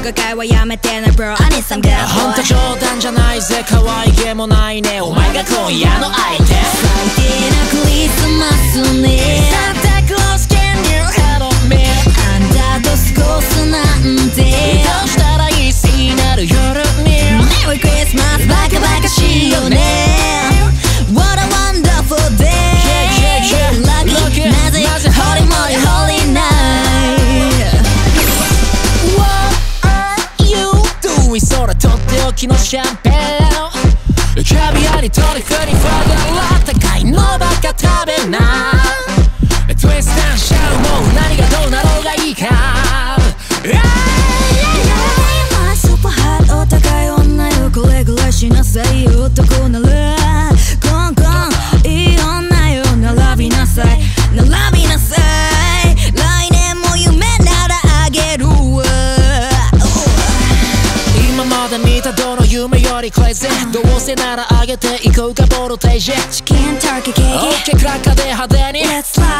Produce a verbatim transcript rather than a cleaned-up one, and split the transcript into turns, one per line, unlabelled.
誤解はやめてね bro I need some good boy
ほんと冗談じゃないぜ可愛げもないねお前が今夜の相手
最低なクリスマスね
Santa Claus can you help me
あんたと過ごすなんて
どうしたらいい日になる夜に
Merry Christmas バカバカしいよね What a wonderful day
Yeah yeah yeah
Lucky なぜ Holy moly holy night
What are you doing それとっておきのシャンペーンキャビアにトリュフにフォーガラ高いのばっか食べなトゥイスタンシャルもう何がどうなろうがいいか
今スーパーハートお互い女よこれぐらいしなさいよ男ならコンコンいい女よ並びなさい並びなさい来年も夢ならあげるわ
今まで見たどの夢よりクレイジーどうせなら上げていこうかボルテージ
チキンターキーケーキ
OK クラッカーで派手に
Let's fly